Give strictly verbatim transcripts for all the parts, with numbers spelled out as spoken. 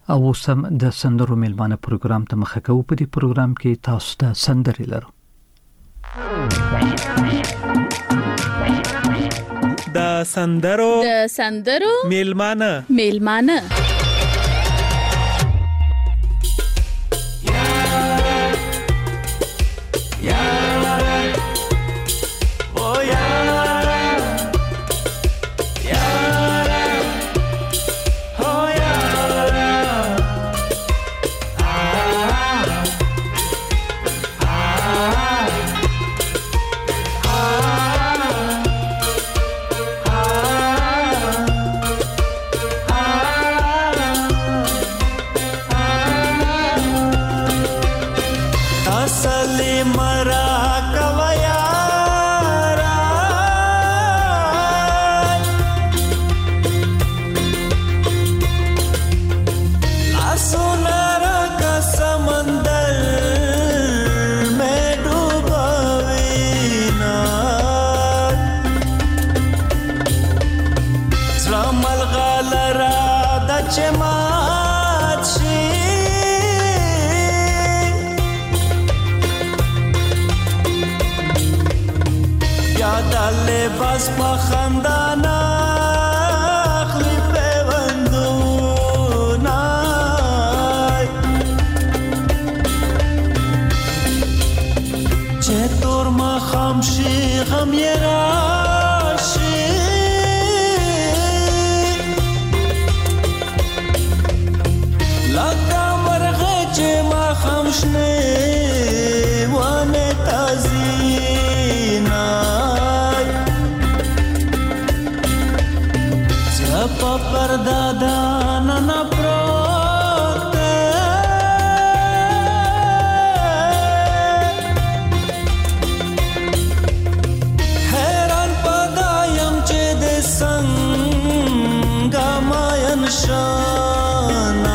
او سم د سندرو میلمانه پروګرام ته مخه کوو. په دې پروګرام کې تاسو ته سندرې لرو. د سندرو د سندرو میلمانه میلمانه بس پخندانا اخلی پیوندونا چه طور ما خامشی غم یه راشی لکا مرغه چه ما خامشنه وانه تازینا pa pardada na prote heran padayam che de sanga mayan shana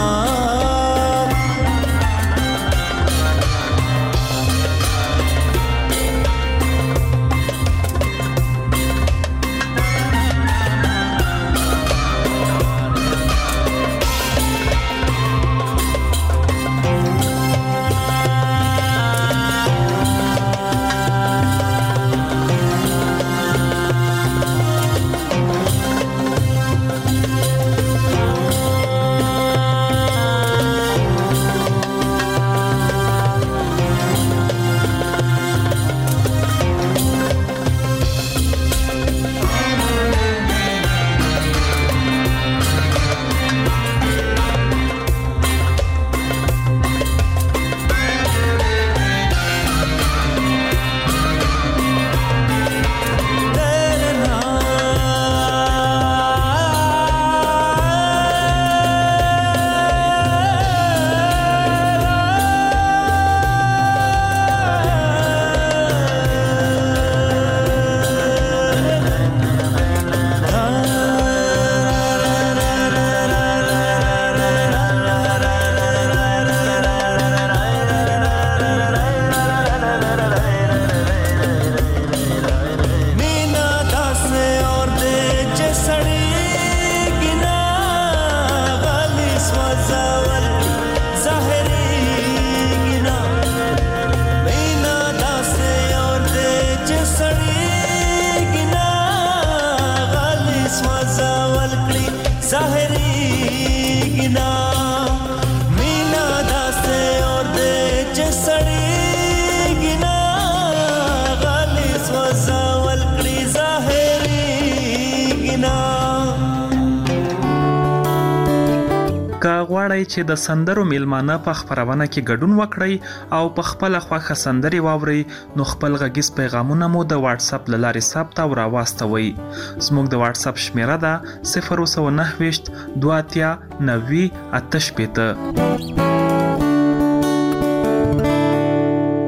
غواړئ چې د سندرو میلمانه په خپرونه کې ګډون وکړئ او په خپل خوښه سندري واورئ نو خپل غږیز پیغامونه مو د واتس اپ له لارې ثبت او راواستوئ. زموږ د واتس اپ شمیره ده صفر نه نه دوه اتیا نوي اته شپېته.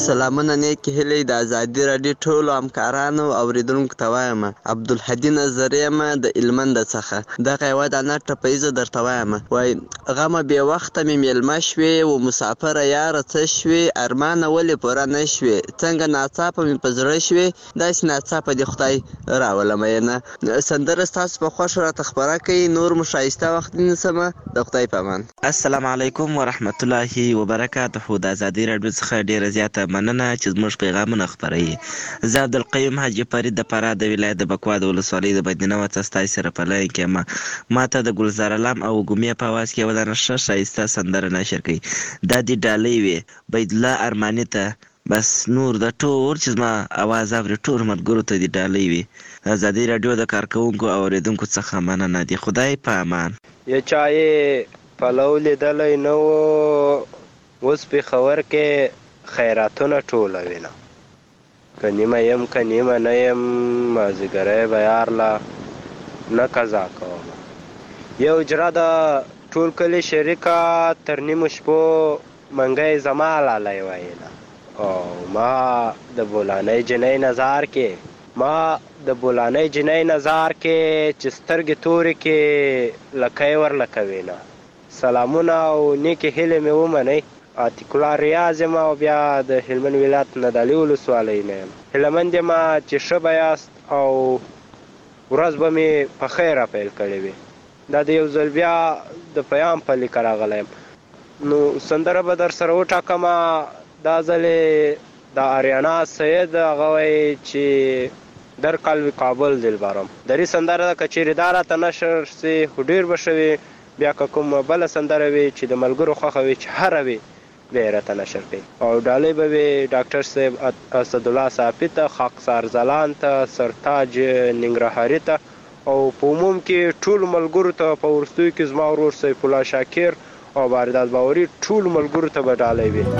سلامونه نیکې هیلې د ازادي راډیو ټولو همکارانو اوریدونکو ته وایم. عبدالهادي نظر یم د هلمند څخه. دغه یوه دانه ټپیزه درته وایم. وایي غمه بې وخته مې میلمه شوې و مسافره یاره څه شوې ارمانه ولې پوره نه شوې څنګه ناڅاپه مې په زړه شوې داسې ناڅاپه دې خدای راوله مینه. سندره ستاسو په خوښ راته خپره کوي. نور مو ښایسته وخت نیسمه د خدای په امان. السلام علیکم ورحمت الله وبرکاته. د ازادي راډیو څخه ډیره زیاته مننه چې زموږ پیغامونه خپروي. زه عبدالقیوم حاجي فرید د فراه د ولایت د بکوا د ولسوالۍ د مدینه وڅه ستاسې سره په لاین کې یم. ما ته د ګلزار علم او ګومې په اواز کې یوه دانه ښه ښایسته سندره نشر کوي. دا دې ډالۍ وي بیدالله ارماني ته. بس نور د ټول چې زما اواز اوري ټول ملګرو ته دې ډالۍ وي. ازادي راډیو د کارکوونکو او اورېدونکو څخه مننه. د خدای په امان. یو چا یې پلو لیدلی نه و اوس پېښور کې خیراتونه ټولوینه. که نیمه یم که نیمه نه یم مازدیګری به یارله نه قضا کوم. یو اجره د ټول کلي شریکه تر نیمو شپو منګی زما لالی ویله. او ما د بولانۍ جنۍ نظار کې ما د بولانۍ جنۍ نظار کې چې سترګې تورې کې لکۍ ورلکوینه. سلامونه او نیکې هیلې مې ومنئ. عتیق الله ریاض یم او بیا د هلمند ولایت نه د علي ولسوالۍ نه یم. هیلهمند یم چې ښه به یاست او ورځ به مې په خیره پیل کړې وي. دا د یو ځل بیا د پیام په لیکه راغلی یم. نو سندره به در سره وټاکمه. دا ځل یې د اریانا سید هغه وایي چې در قلب کابل دلبرم. دري سندره ده. که چیرې دا راته نشر سي خو ډېر به ښه وي. بیا که کومه بله سندره وي چې د ملګرو خوښه وي چې هره وي بیا یې راته نشر کوي. او ډالۍ به وي ډاکټر صاحب اسدالله صافي ته، خاکسار ځلان ته، سرتاج ننګرهاري ته او په عموم کې ټولو ملګرو ته. په وروستیو کې زما ورور سیف الله شاکر او واردات باوري ټولو ملګرو ته به ډالۍ وي.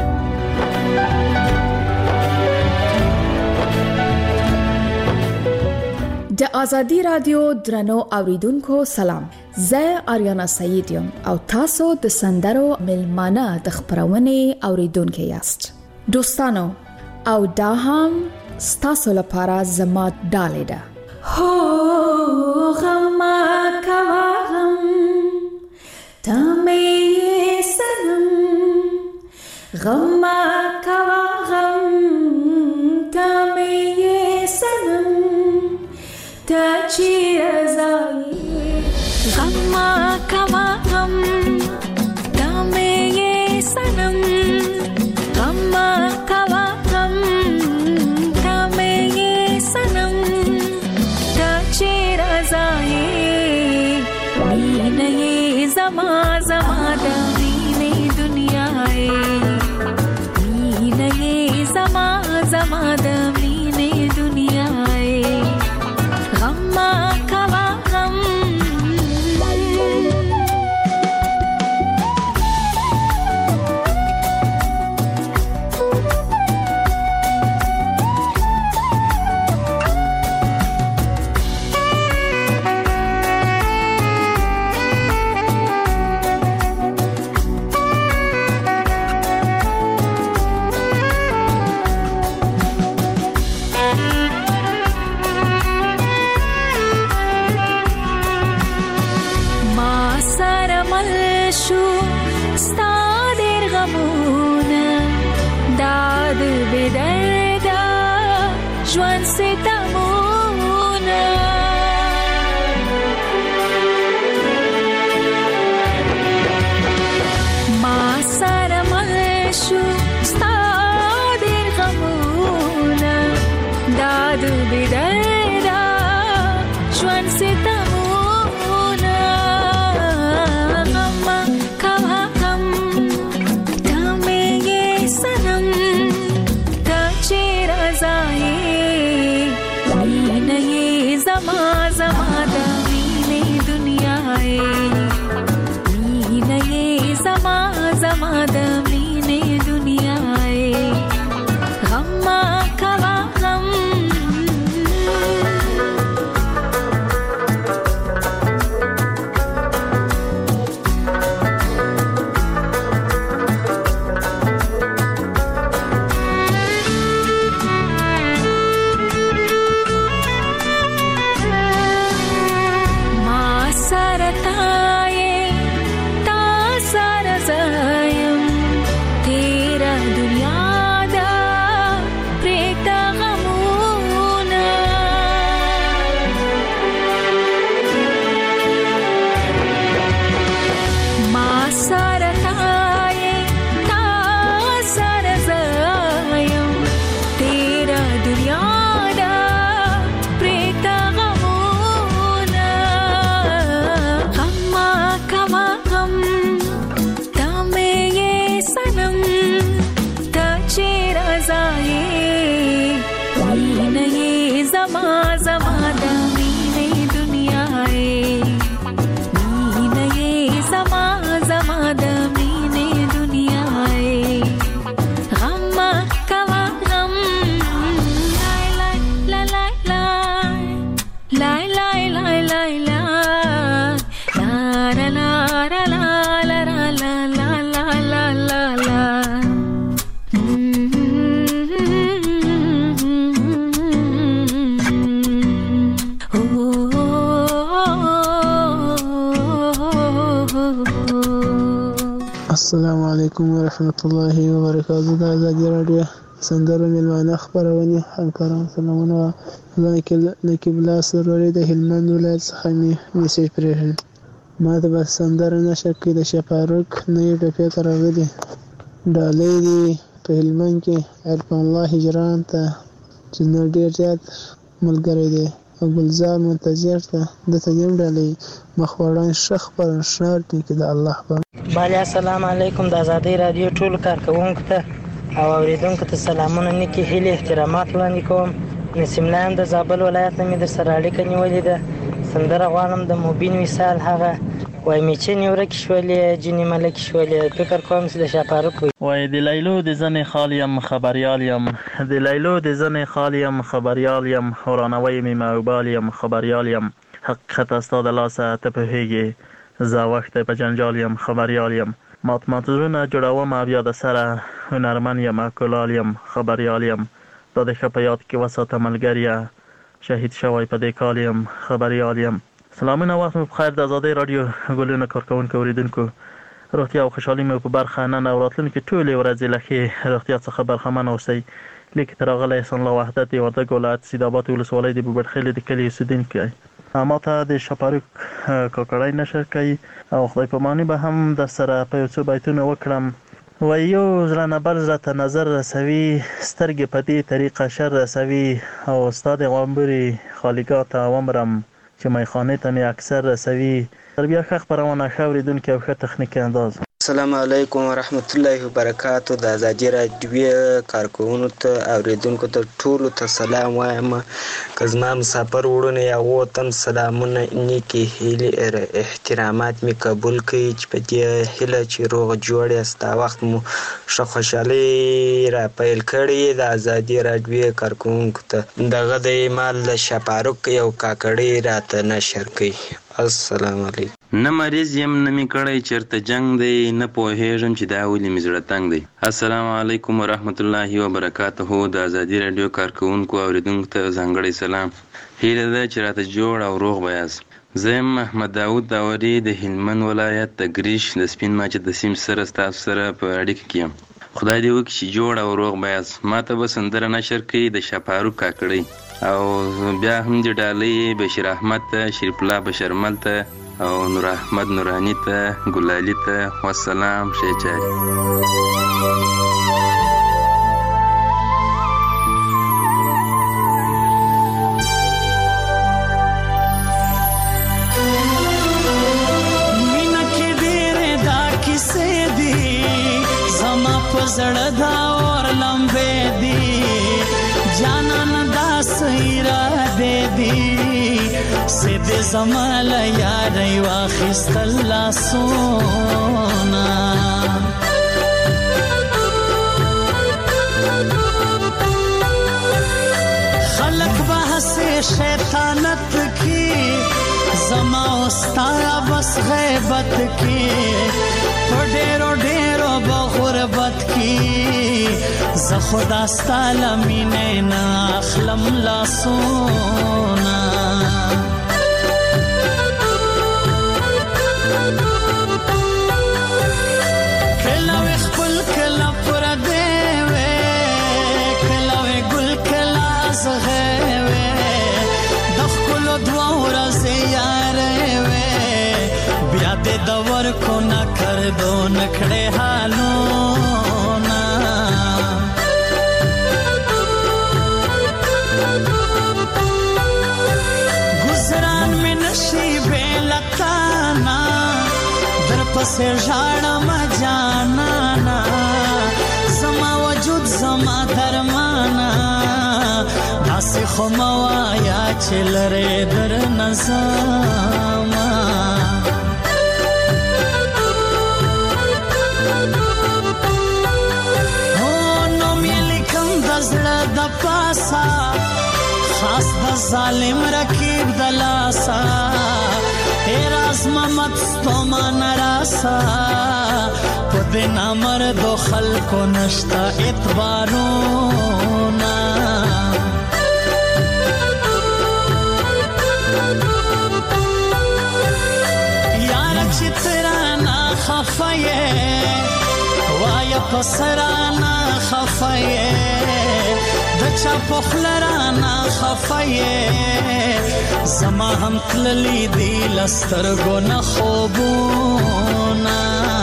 د ازادي رادیو درنو اوریدونکو سلام. زه آریانا سعید یم او تاسو د سندرو ملمانه د خبرونې اوریدونکو یاست. دوستانو او دا هم ستاسو لپاره زما ډالۍ ده. هو غم کوا غم تمه سنم غم کوا غم تمه سنم تا چیر زایی غم کوا غم تمه سنم غم کوا غم تمه سنم تا چیر زایی مینه زما زما د مینه دنیای مینه زما زما د مینه دنیای غم کوا غم السلام علیکم ورحمت الله وبرکاته. د ازادي راډیو سندرو میلمانه خپرونې همکاران سلامونه. نقیب الله سروري د هلمند ولایت څخه مې میسیج پرېښی. ما ته به سندره نشه کې د شفاروق نوې ټپې ته راغلي ډالۍ دي په هلمند کې عرفان الله هجران ته چې نو ډېر زیات ملګری دی او ګلزار منتظر ته دته یم ډالۍ مخوړان شخ پر شنار دی کې د الله په بله. السلام علیکم. د ازادۍ راډیو ټولو کارکوونکو ته او اوریدونکو ته سلامونه، نیکې هیلې احترامات وړاندې کوم. نسیم الله یم د زابل ولایت نه مې در سره اړیکه نیولې ده. سندره غواړم د مبین وصال هغه وای میچنې ورکې شولې جینې ملکې شولې. فکر کوم چې د شاپاروک وي. وای د لیلو د زنې خال یم خبریال یم، د لیلو د زنې خال یم خبریال یم، ورانوی مې موبایل یم خبریال یم، حقیقت ستا د لاسه ته پوهېږې زه وخت په جنجال یم خبریال یم، مات مات زړونه جوړوم او بیا د سره هنرمن یم کلال یم خبریال یم، دا د ښه په یاد کې وساته ملګریه شهید شوی په دې کال یم خبریال یم. سلامونه، وخت مو بخیر. د ازادۍ راډیو ګلونه کارکوونکو اوریدونکو، روغتیا او خوشحالي مو په برخه نن او راتلونکي ټولې ورځې له ښې روغتیا څخه برخمن اوسئ. لیک تر راغلی احسان الله وحدت د وردګ ولایت سیدآباد ولسوالۍ د بوبړخیلې د کلي اوسېدونکی. ما ته د شاپاروک کاکړی نشر کوي او خدای پاماني به هم در سره په یو څو بیتونه وکړم. وایي یو زړه نه بل زړه ته نظر رسوي، سترګې په دې طریقه شر رسوي او ستا د غومبري خالیګاه ته ومرم چې میخانې ته مې اکثر رسوي. تر بیا ښه خپرونه، ښه اورېدونکي او ښه تخنیکي انداز. السلام علیکم ورحمت الله وبرکاتو. د ازادي راډیو کارکوونکو ته اوریدونکو ته ټولو ته سلام وایم. که زما مسافر وروڼه یا وطن سلامونه، نیکې هیلې احترامات مې قبول کړئ چې په دې هیله چې روغ جوړ یاست. دا وخت مو ښه خوشحالي را پیل کړې. د ازادي راډیو کارکوونکو ته دغه د ایمال د شاپاروک یو کاکړی راته نشر کړئ. السلام علیکم. نه مریض یم نه مې کړی چېرته جنګ دی، نه پوهېږم چې دا ولې مې زړه تنګ دی. السلام علیکم ورحمت الله وبرکاته. د ازادي راډیو کارکوونکو اوریدونکو ته ځانګړی سلام. هیله ده چې راته جوړ او روغ به یاست. زه یم محمد داود داوري د هلمند ولایت د ګریش د سپین ماچه د سیم سره ستاسو سره په اړیکه کې یم. خدای دې وکړي چې جوړ او روغ به یاست. ما ته به سندره نشر کړي د شاپاروک کاکړۍ او بیا هم د ډالۍ بشیر احمد ته، شریف الله بشرمل ته او نور احمد نورانی ته، ګلالي ته. والسلام. ښه چارې. مینا کې ډېرې دا کیسې دي، زما په زړه دا اور لمبې دي، جانان دا سیرادې دي، سیدې زما له یارۍ واخیستل لاسونه. خلک به هسې شیطانت کی، زما او ستا بس غیبت کی، په ډېرو ډېرو به غربت کی، زه خدا ستا له مینې نه اخلم لاسونه. کله وې خپل کله پردی وې، کله وې ګل کله زغی وې، د ښکلو دوه ورځې یارې وې، بیا دې د ورکو نه کردو نکړې حالونه. گزران مې نشي بې له تانا، در پسې ژاړم جانانا، زما وجود زما درمانا، داسې خو مه وایه چې لرې درنه زما. نوم یې لیکم د زړه د پاسه، خاص د ظالم رکیب د لاسه، راز محمد ستومان راسا، په دې نامردو خلکو نشته اعتبارونه. یاره چې ته رانه خفه یې، پسرانا خفایه د چا پخلرانا خفایه زما هم تللی دی لسترګو نه خوبونه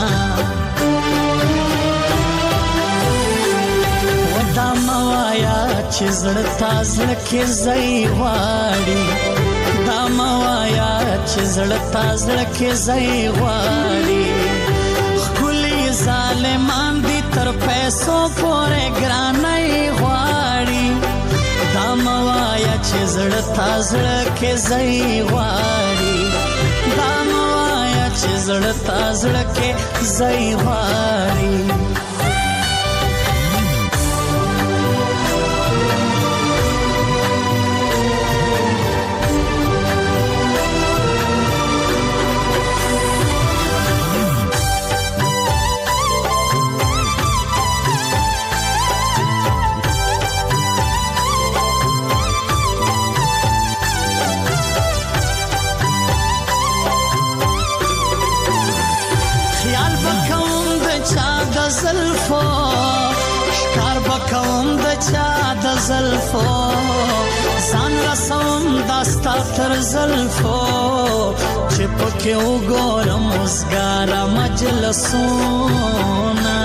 ودا موایا چې زړه تازه کې ځای غواړي دا موایا چې زړه تازه کې ځای غواړي خولي ظالمان دي تر پیسو پورې ګرانای غواړي دا موایا چې زړه تازه کې ځای غواړي دا موایا چې زړه تازه کې ځای غواړي زلفو ځان رسوم داستا تر زلفو چې پکې وګورم وزګاره مجلسونه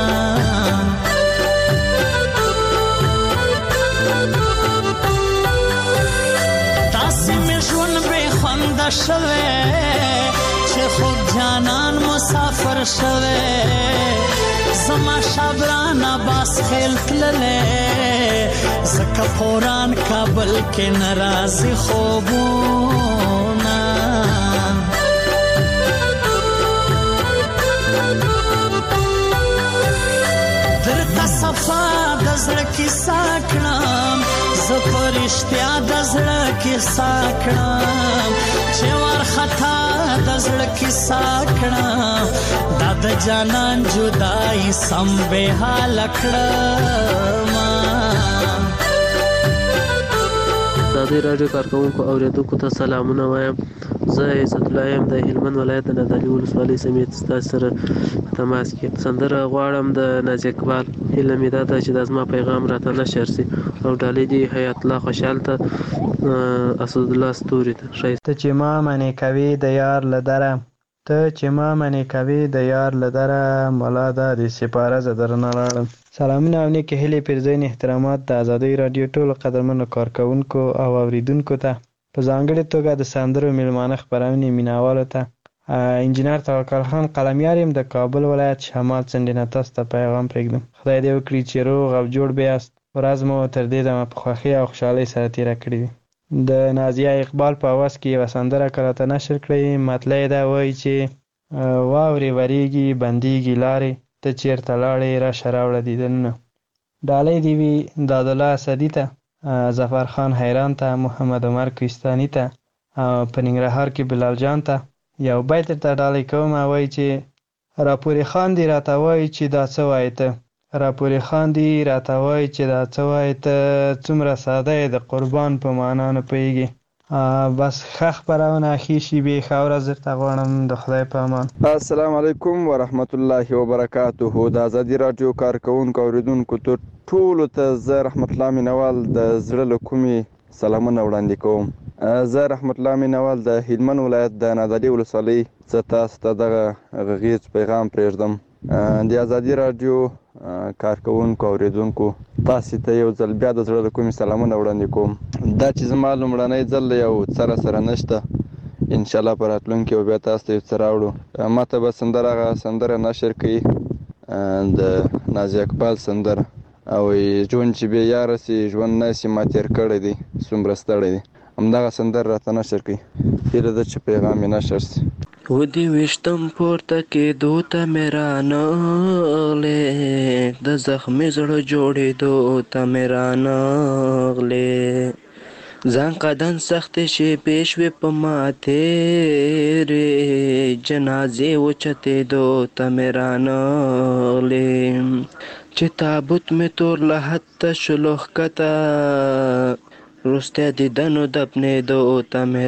داسې مې ژوند بې خونده شوی چې خوږ جانان مسافر شوی زما شبران عباس خیل تللی زکه پوران کابل کې ناراضي خوبونه درته صفا د زړه کیسه کړم زه په رښتیا د زړه کیسه کړم چې وارخطا د زړه کیسه کړم دا د جانان جدایي سم بې حاله کړم ازادي راډیو کارکونکو اوریدونکو ته سلامونه وایم. زه عزت الله یم د هلمند ولایت د نادعلي ولسوالۍ سمیت ستاسو سره تماس کې سندره غواړم د ناز اقبال. هیله مې دا ده چې دا زما پیغام راته نشر شي او ډالۍ دي حیات الله خوشحال ته اسد الله ستوري ته ته چې ما منې کوي د یار له دره ته چې ما منې کوي د یار له دره ملا دا د سپاره زه درنه لاړم. سلامونه او نیکې هیلې پرځین احترامات د ازادۍ راډیو ټولو قدرمنو کارکوونکو او اوریدونکو ته په ځانګړې توګه د سندرو میلمانه خپرونې مینوالو ته. انجینر توکل خان قلمیار یم د کابل ولایت شمال څنډې نه تاسو ته پیغام پرېږدم. خدای دې وکړي چې روغ او جوړ بیاست. ورځ مو تر دې دمه په خوښۍ او خوشحالۍ سره تېره کړې وي. د نازیه اقبال په اواز کې یوه سندره که راته نشر کړئ. مطلع یې دا وایي چې واورې ورېږي بندېږي لارې ته چېرته لاړې راشه راوړه دیدنونه. ډالۍ دې وي دادالله اسدي ته، ظفر خان حیران ته، محمد عمر کوهستاني ته، په ننګرهار کې بلال جان ته یو بیت درته ډالۍ کوم. وایي چې راپورې خان دې راته وایي چې دا څه وایې ته، راپورې خان دې راته وایي چې دا څه وایې ته، څومره ساده یې د قربان په معنا نه پوهېږي. بس ښه خپرونه ښې شېبې ښه ورځ درته غواړم. د خدای په امان. السلام علیکم ورحمت الله وبرکاته. د ازادي راډیو کارکوونکو اوریدونکو ته ټولو ته زه رحمت الله مینوال د زړه له کومې سلامونه وړاندې کوم. زه رحمت الله مینوال د هلمند ولایت د نادعلي ولسوالۍ زه تاسو ته دغه غږیز پیغام پرېږدم. د ازادي راډیو کارکوونکو اوریدونکو تاسو ته یو ځل بیا د زړه له کومې سلامونه وړاندې کوم. دا چې زما لومړنی ځل یو څه راسره نشته، انشاءالله په راتلونکي به بیا تاسو ته یو څه راوړو. ما ته به سندره هغه سندره نشر کوي د ناز اقبال سندره او ژوند چې بې یاره سي ژوند نه سي ما تېر کړی دی څومره ستړی دی، همدغه سندره راته نشر کوي. هیله ده چې پیغام یې نشر سي. ودې ویشتم پورته کېدو ته مې رانغلې، د زخمي زړه جوړېدو ته مې رانغلې، ځان قدم سختې شېبې شوې په ما تېرې، جنازې اوچتېدو ته مې رانغلې، چې تابوت مې تور له حته شلو ښکته، وروستی دیدنو دفنېدو ته مې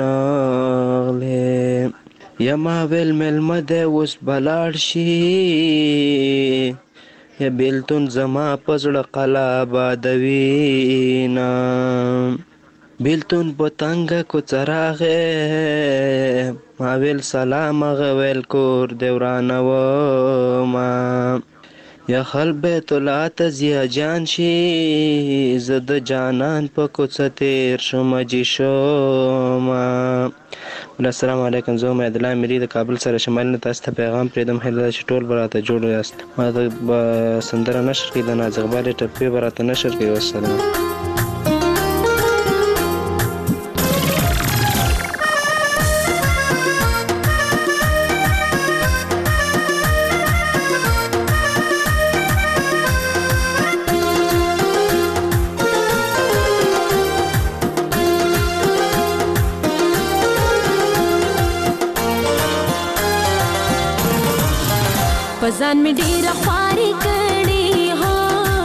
رانغلې، یما ویل مېلمه دی اوس به لاړ شي، یا بیلتون زما په زړه قلا بادوینه بیلتون په تنګه کوڅه راغی ما ویل سلام هغه ویل کور دې ورانومه یا خل بیت الله ته ضیا جان شي زه د جانان په کوڅه تیر شوم جي شومه. السلام علیکم، زه امید الله میری د کابل سره شمال نه تاسو ته پیغام پرېږدم. هیله ده چې ټول به راته جوړ یاست. ما د سندره نشر کړي د ناز اقبال ټپې به راته نشر کړي. والسلام. پزان می ډیره خواري کړي هو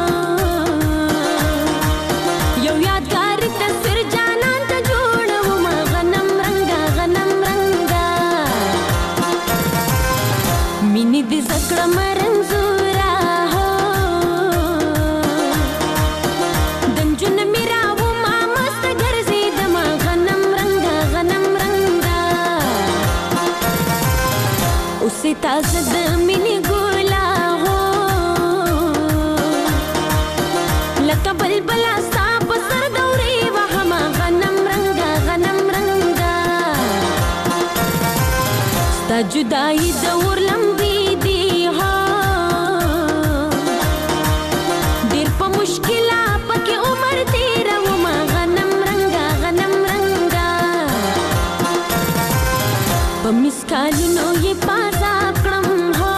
یو یادګار تصویر جانان ته جوړوم غنم رنگا غنم رنگا مینې دې زکړه مرنزورا هو دنجن میرا و ما مست ګرځي دما غنم رنگا غنم رنگا اوسې تاسو د مینې بلبلا ستا په سر دورې وهمه غنم رنګا غنم رنګا ستا جدایي د اور لمبې دي هو ډېر په مشکله پکې عمر تېرومه غنم رنګا غنم رنګا په مسکالونو یې بازا کړم هو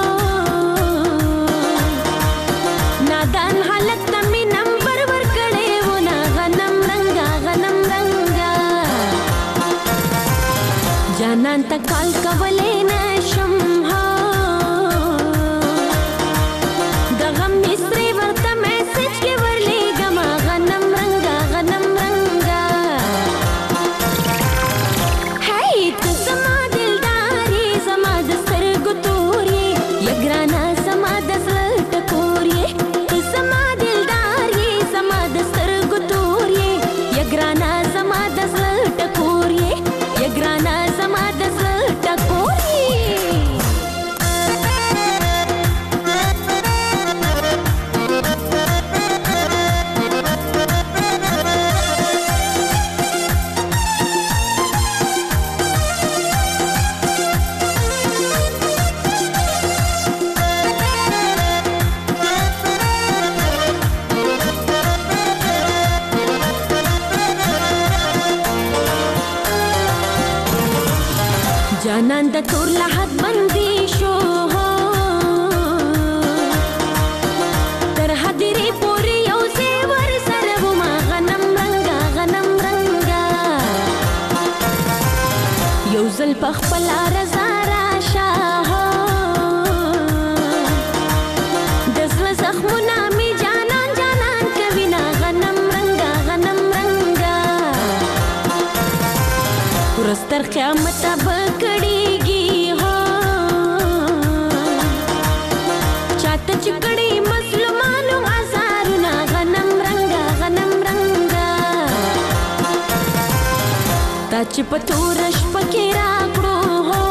نادان حالت ته مې جانان ته کال کولې نشم هو د غم مصري ورته میسج کې ورلېږم غنم رنګا غنم رنګا هی ته زما دلدارې زما د سترګو تورې یا ګرانه زما د زړه ټکورې ته زما دلدارې زما د سترګو تورې یا ګرانه زما د زړه ټکورې یا ګرانه زما د زړه ټکورې جانان د تور لحد بندي شو تر حدرې پورې یو زیور سره وما غنم رنګا غنم رنګا یو ځل په خپله رضا راشه د زړه زخمونه مې جانان جانان کوینه غنم رنګا غنم رنګا ورځ تر قیامته به کړېږي هو چاته چې کړي مظلومانو ازارونه غنم رنګا غنم رنګا تا چې په توره شپه کې راکړو هو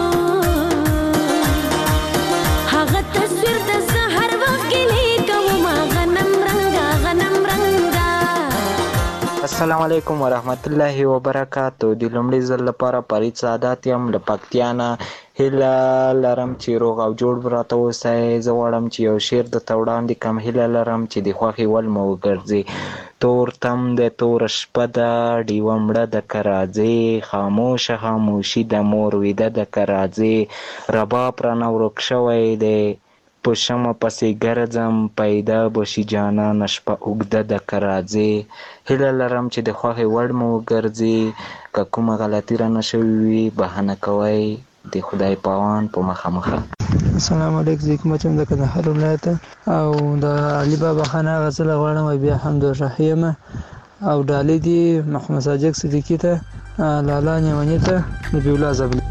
هغه تصویر د زه هر وخت ګیلې کوم غنم رنګا غنم رنګا. السلام علیکم ورحمت الله وبرکاتو. د لومړي ځل لپاره فرید سعادت یم له پکتیا نه. هیله لرم چې روغ او جوړ راته اوسئ. زه غواړم چې یو شعر درته وړاندې کړم. هیله لرم چې د خوښې وړ مو وګرځي. تور تم د تور شپه ده ډیوه مړه د که راځې خاموشه خاموشي د مور ویده د که راځې رباب رانه ورک شوی دی په شمه پسې ګرځم پیدا به شي جانانه شپه اوږده د که راځې. هیله لرم چې د خوښې وړ مو وګرځي. که کومه غلطي رانه شوې وي بهانه کوئ. د خدای پاوان په مخه مخه. السلام علیکم. زه کومه چې د کندهار ولایت او د علي بابا خان هغه څه غواړم بیا حمد الرحیم یم او ډالۍ دي محمد ساجد صدیقي ته لالا نیماني ته نبی الله زبلی.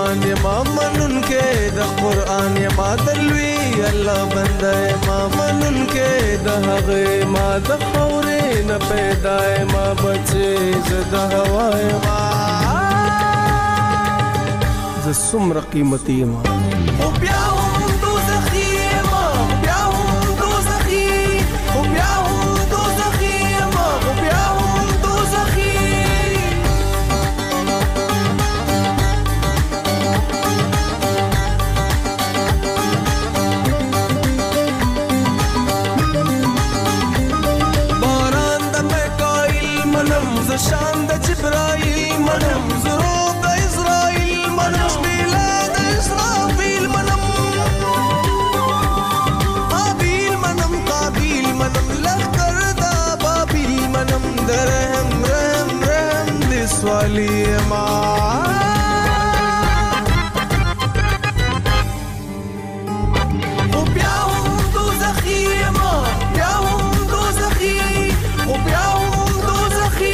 ایمان یما منون کې د قرآن یما دلوی الله بنده یما منون کې د هغه ما د خورې نه پیدا یما بچې زه د هوا یما زه څومره قیمتي یما خو بیا هم دوزخي یما بیا هم دوزخي خو بیا هم دوزخي یما خو بیا هم دوزخي شان د جبرائیل منم زرو د اسرائیل منم شبیلا د اسرافیل منم قابیل منم قابیل منم لخکر دا بابیل منم درهم رحم رحم د سوالی ما خو بیا هم دوزخی ما بیا هم دوزخی خو بیا هم دوزخی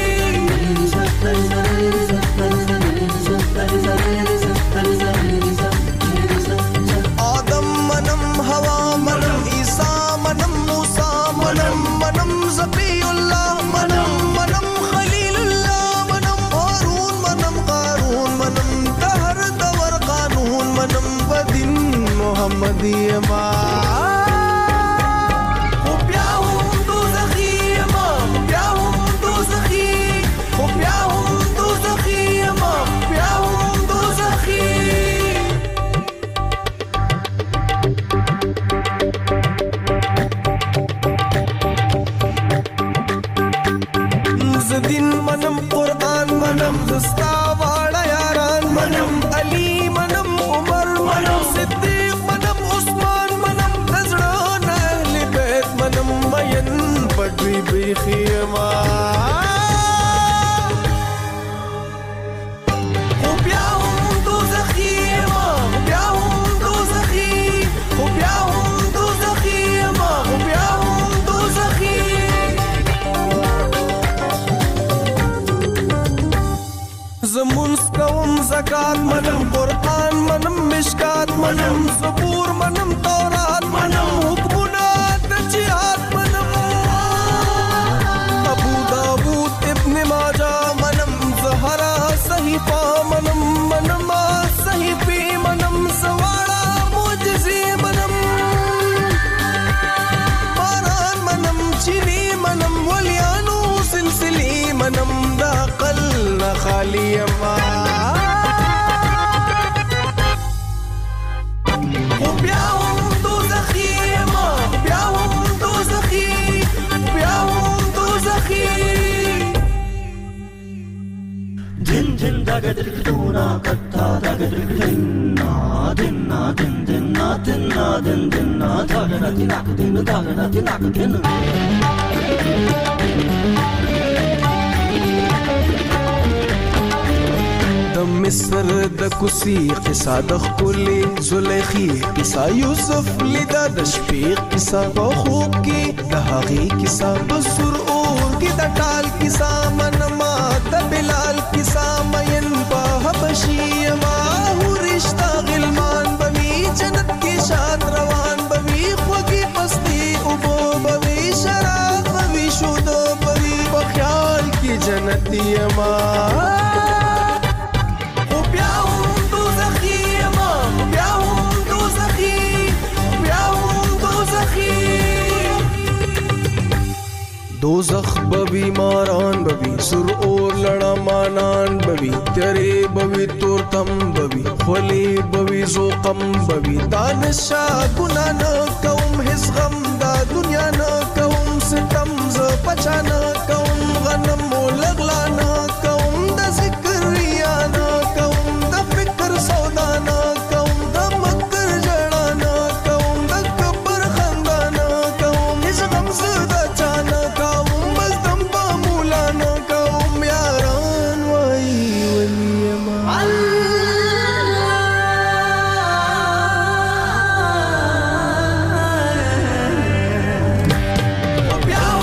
آدم منم ہوا منم عیسیٰ منم موسیٰ منم منم ذبی اللہ منم منم خلیل اللہ منم ہارون منم قارون منم دہر دور قانون منم بدن محمدی ما منم قرآن منم دستا واړه یاران منم علی منم عمر منم صدیق منم عثمان منم نزړه نه اهل بیت منم مین پټوي بیخي ما خو بیا هم دوزخي ما بیا هم دوزخي خو بیا هم دوزخي ما خو بیا هم دوزخي زمونس کوم زکات منم قرآن منم مشکات منم زبور منم تورات منم حکمونه د جهاد منم ابو داود ابن ماجه منم زهرا صحیفه منم منم صحیفی منم زواړه معجزې منم باران منم چینی منم ولیانو سلسلې منم د عقل نه خالی ما خو بیا هم دوزخي ما بیا هم دوزخي بیا هم دوزخي دن دن دغه درکتونا کتا دغه درکتنا دن دن دن دن دن دن دغه دغه دن دغه دغه دن د مصر د کوسی قصه د خپلې زلیخي قصه یوسف لیدا د شپې قصه په خوب کې د هغې قصه په سر اور کې د ټال قصه منما د بلال قصه مین په حبشي ما هو رشتہ غلمان بوي جنت کې شاد روان بوي خوږی پستی او بوي شراب بوي شودو بوي په خیال کې جنتی ما دوزخ بوی ماران بوی سر اور لڑا مانان بوی تیرے بوی تورتم بوی خلی بوی زوقم بوی دانشا گناہ نہ کوم حس غم دا دنیا نہ کوم ستم ز پچا نہ کوم غنم لغلا نہ کوم دا ذکر ریا نہ کوم دا فکر سودا نہ کوم دا مکر جڑا نہ کوم دا کبر خندا نہ کوم حس غم زدا چانا Yeah.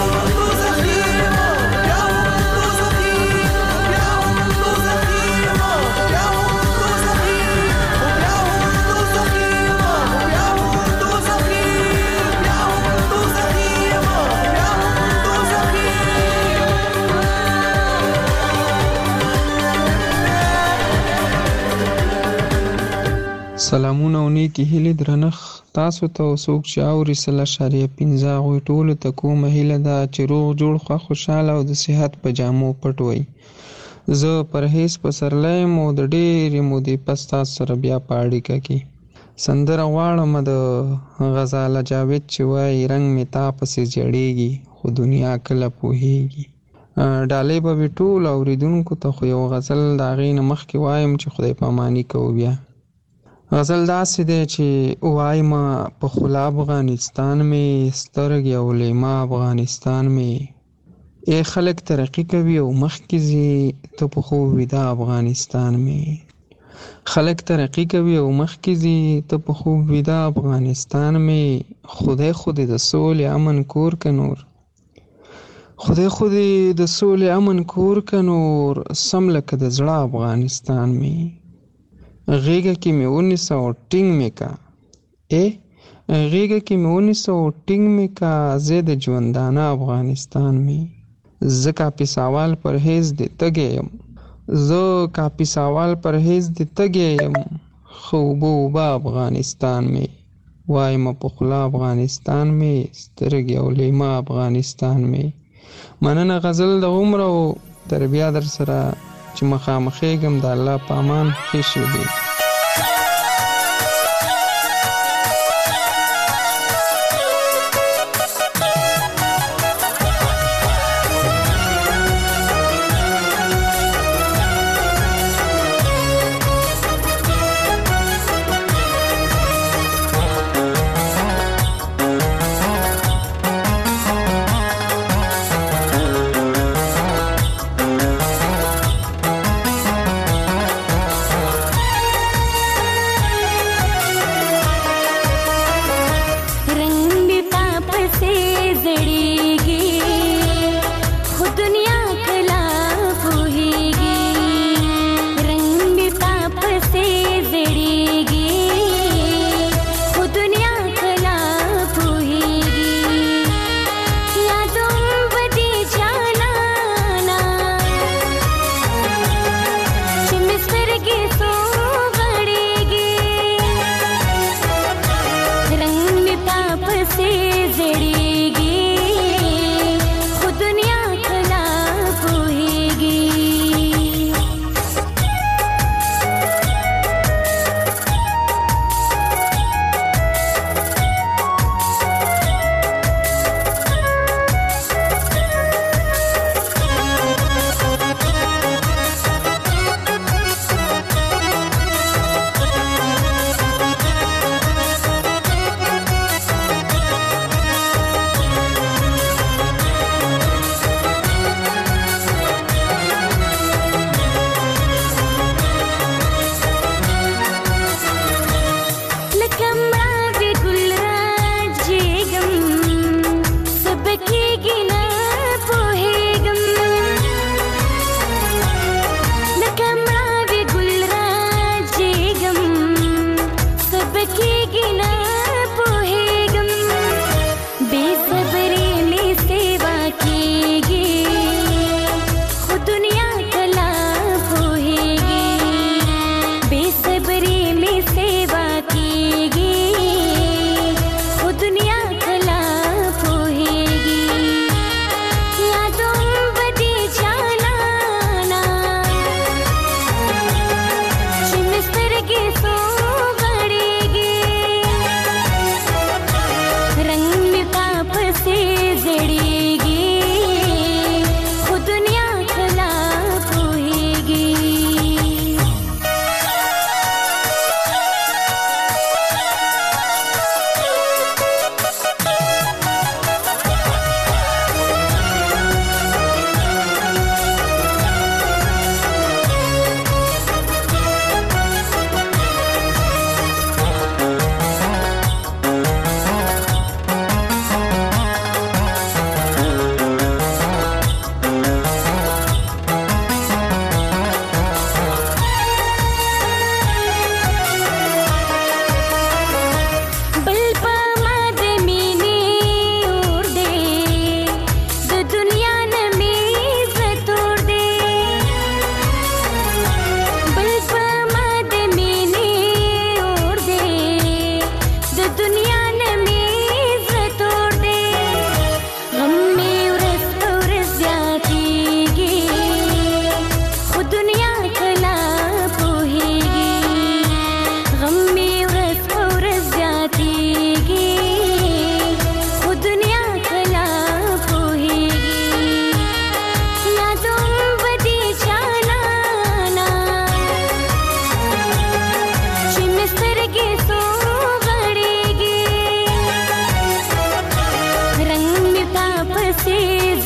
سلامونه او نیکی هیلې درنښت تاسو ته څوک چې اوري سل اشاریه پنځه هغوی ټولو ته کومه هیله ده چې روغ جوړ خوښ خوشحاله او د صحت په جامو پټ وئ. زه پرهیز پسرلی یم او د ډېرې مودې پس تاسو سره بیا په اړیکه کې سندره غواړم د غزاله جاوید چې وایي رنګ مې تا پسې جړېږي خو دنیا کله پوهېږي. ډالۍ به وي ټولو اورېدونکو ته خو یو غزل د هغې نه مخکې وایم چې خدای پاماني کوو بیا. غزل داسې دی چې وایم په خلا افغانستان مې سترګې او لیما افغانستان مې ای خلک ترقي کوي او مخکې ځي ته په خوب ویده افغانستان مې خلک ترقي کوي او مخکې ځي ته په خوب ویده افغانستان مې خدای خو دې د سولې امن کور که نور خدای خو دې د سولې امن کور که نور سم لکه د زړه افغانستان مې غیږه کې مې ونیسه او ټینګ مې کا ای غیږه کې مې ونیسه او ټینګ مې کا زه د ژوندانه افغانستان مې زه کاپي ساوال پرهیز دې تږی یم زه کاپي ساوال پرهیز دې تږی یم خو اوبه اوبه افغانستان مې وایم په خوله افغانستان مې سترګې او لیما افغانستان مې. مننه غزل د عمره او تر بیا در سره چې مخامخېږم د الله په امان ښې شېبې.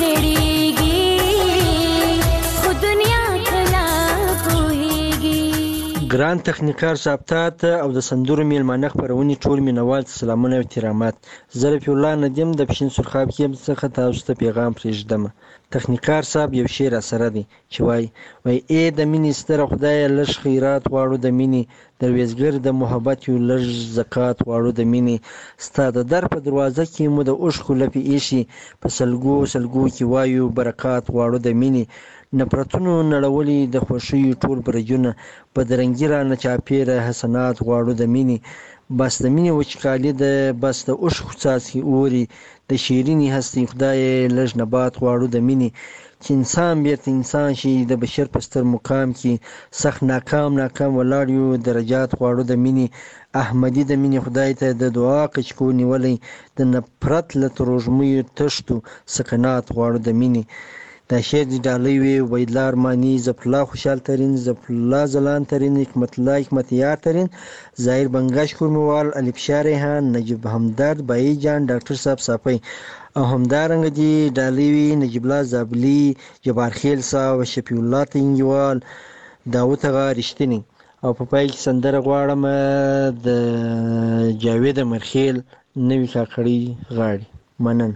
زړیږي خو دنیا کله پوهیږي. ګران تخنیکار صاحب ته او د سندرو میلمانه خپرونې ټول مینوال ته سلامونه او احترامات. زه رفیع الله ندیم د پښین سرخاب کیمپ څخه تاسو ته پیغام پرېږدم. تخنیکار صاحب یو شعر راسره دی چې وایي وایي ای د مینې ستره خدایه لږ خیرات غواړو د مینې، درویزګر د محبت یو لږ زکات غواړو د مینې، ستا د در په دروازه کې مو د اوښکو لپې ایښي، په سلګو سلګو کې وایو برکات غواړو د مینې، نفرتونو نړولي د خوښیو ټول برجونه، بدرنګي رانه چاپېره حسنات غواړو د مینې، بس د مینې وچکالي ده بس د اوښکو څاڅکي اوري، د شیرینې هستۍ خدای لږ نبات غواړو د مینې، چې انسان بیرته انسان شي د بشر په ستر مقام کې سخت ناکام ناکام ولاړ یو درجات غواړو د مینې، احمدي د مینې خدای ته د دعا کچکو نیولی، د نفرت له تروږمیو تښتو سکنات غواړو د مینې. دا شعر د ډالۍ وی ویدلا ارماني، ظفرالله خوشحال ترین، ظفرالله ځلان ترین، حکمت الله حکمتیار ترین، ظاهر بنګش کورموال، الفشار ریحان، نجیب همدرد، بایی جان، ډاکټر صاحب صافی او همدارنګه دي ډالۍ وی نجیب الله زابلي، جبار خیل صاحب، شفیع الله تنګیوال، داوود هغه رښتینی. او په پای کې سندره غواړم د جاوید مرخیل نوی کاکړي غاړي. مننه.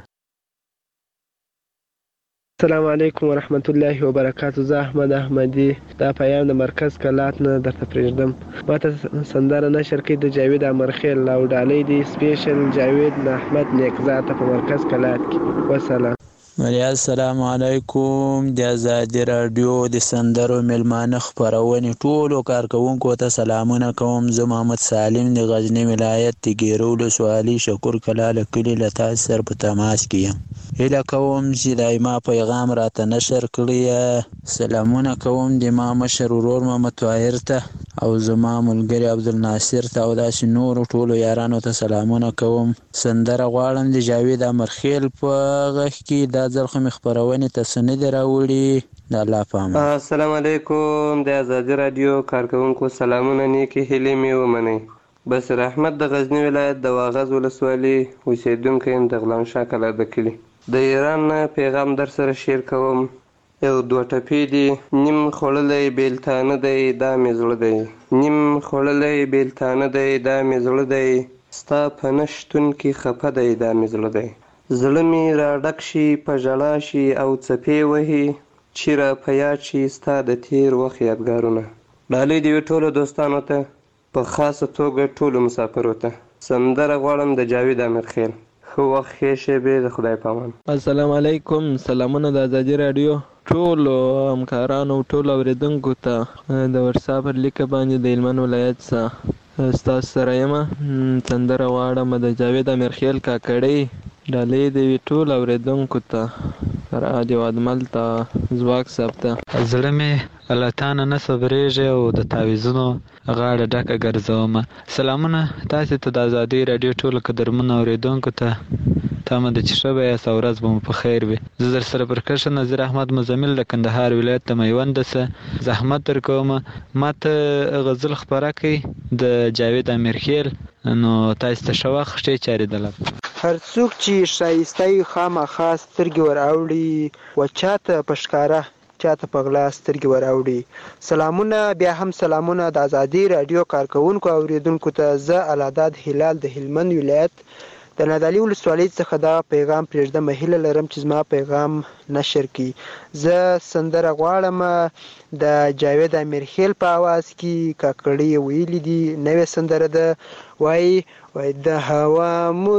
السلام علیکم ورحمت الله وبرکاتو. زه احمد احمدي دا پیام د مرکز کلات نه درته پرېږدم. ما ته سندره نشر کړي د جاوید امرخیل او ډالۍ دی سپیشل جاوید نه احمد نیکزاته په مرکز کلات کې. وسلام. مریا السلام علیکم. د ازادي راډیو د سندرو میلمانه خپرونې ټولو کارکوونکو ته سلامونه کوم. زه محمد سالم د غزني ولایت د ګیرو ولسوالۍ شکور کلا له کلي له تاسو سره په تماس کې یم. هیله کوم چې دایما پیغام راته نشر کړی. سلامونه کوم د ما مشر ورور محمد طاهر ته او زما ملګری عبدالناصر ته او داسې نورو ټولو یارانو ته سلامونه کوم. سندره غواړم د جاوید امرخیل په غږ کې دا ځل خو مې خپرونې ته څه نه دي راوړي. د الله په امان. السلام علیکم د ازادي راډیو کارکوونکو سلامونه نیکې هیلې مې ومنئ. بصیر احمد د غزني ولایت د واغظ ولسوالۍ اوسېدونکی یم د غلام شاه کلا د کلي. د ایران نه پیغام در سره شیر کوم. یو دوه ټپې دي. نیم خوړلی بیلتانه دی دا مې زړه دی، نیم خوړلی بیلتانه دی دا مې زړه دی، ستا په نه شتون کې خفه دی دا مې زړه دی، زړه مې را ډک شي په ژړا شي او څپې وهي چې را په یاد شي ستا د تیر وخت یادګارونه. ډالۍ دې وي ټولو دوستانو ته، په خاصه توګه ټولو مسافرو ته. سندره غواړم د جاوید امرخیل. ښه وخت ښې شېبې د خدای په امان. السلام علیکم. سلامونه د ازادي راډیو ټولو همکارانو ټولو اورېدونکو ته. د وټساپ پر لیکه باندې د هلمند ولایت څخه ستاسو سره یم. سندره غواړم د جاوید امرخیل کاکړۍ. ډالۍ دې وي ټولو اورېدونکو ته، رادیو ادمل ته، ځواک صاحب ته. زړه مې له تا نه نه صبرېږي او د تعویضونو غاړه ډکه ګرځومه. سلامونه تاسې ته د ازادۍ راډیو ټولو قدرمنو اورېدونکو ته. تمه ده چې ښه به یاست او ورځ به مو په خیر وي. زه در سره پر کرښه نظیر احمد مزمل د کندهار ولایت د میونده څه زحمت در کومه. ما ته غزل خپره کړئ د جاوید امرخیل. نو تاسې ته ښه وخت ښې چارې د لپاره. هر څوک چې ښایسته وي خامخا سترګې ور اوړي، و چاته په ښکاره چاته په غلا سترګې ور اوړي. سلامونه بیا هم سلامونه د ازادي راډیو کارکوونکو اوریدونکو ته. زه العداد هلال د هلمند ولایت د نادعلي ولسوالۍ څخه دا پیغام پرېږدم. هیله لرم چې زما پیغام نشر کړي. زه سندره غواړم د جاوید امرخیل په اواز کې. کاکړي ویلي دي نوې سندره ده. وایي وای د هوا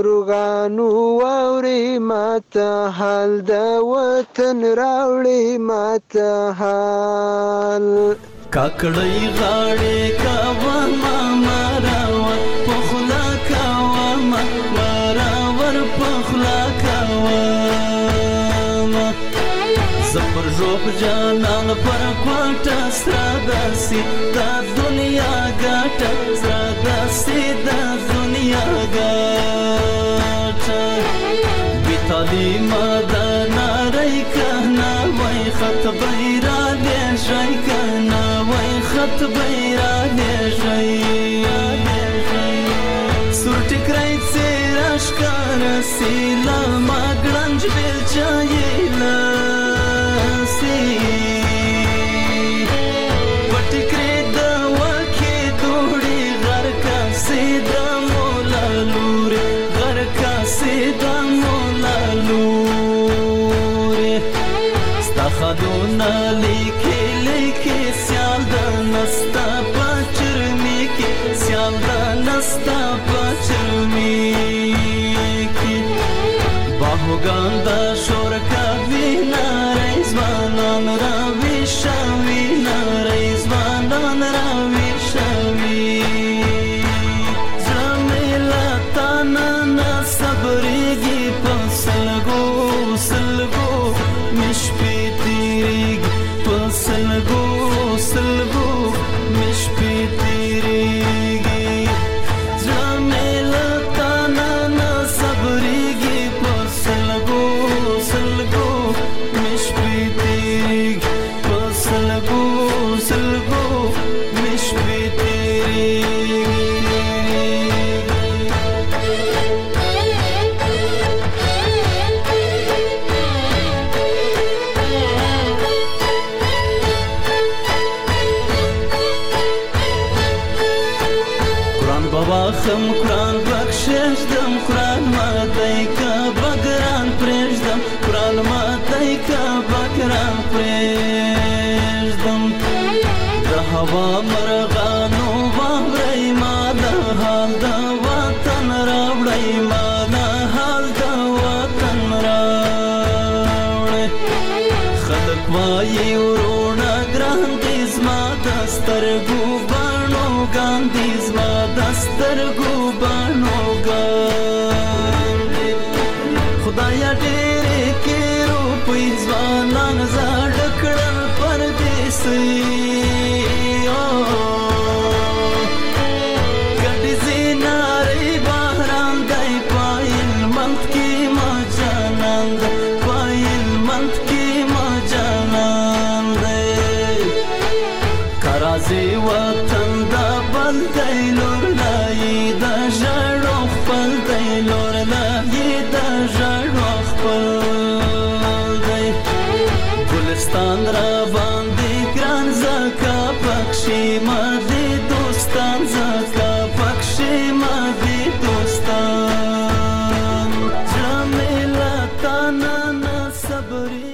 مرغانو واوري ماته حال د وطن راوړي ماته حال. کاکړي غاړې کاوه ماما راوړ پخلا کاوه ماما راوړ پخلا کاوه زپر روح جانان پر کوټه سره داسي دا دنیا ګټه سره داسي دا دنیا ګټه بیتالي مدنا رای کنا وای خط بیرا دې شای کنا وای خط بیرا دې شای سور ټکرای څه راشکار سیلا ما ګرنج بیل چایلا خدونه لیکي لیکي سیال د نستا پچرمی کی سیال د نستا پچرمی کی باهوګان د شور کوي نارې ځوانان راوي شوي نارې ځوانان راوي شوي زميلا تانا نه صبرېږي په سلګو سلګو مش پیتیریگ په سلګو سلګو مش پیتیریگی زمیلا تانا نه صبرېږي په سلګو سلګو مش پیتیریگ په سلګو سلګو مش پیتیریگی خم قرآن بخشش دم قرآن ماتای کا بگران پریشدم قرآن ماتای کا بگران پریشدم د هوا مرغانو واورای ما د حال د وطن راوړی ما د حال د وطن راوړی خلک وایي ورونه ګران دي زما د سترګو بڼو ګاندي زما د سترګو بڼو ګاندي خدایا ډېرې کې روپۍ ځوانان زاړه کړل پردیسي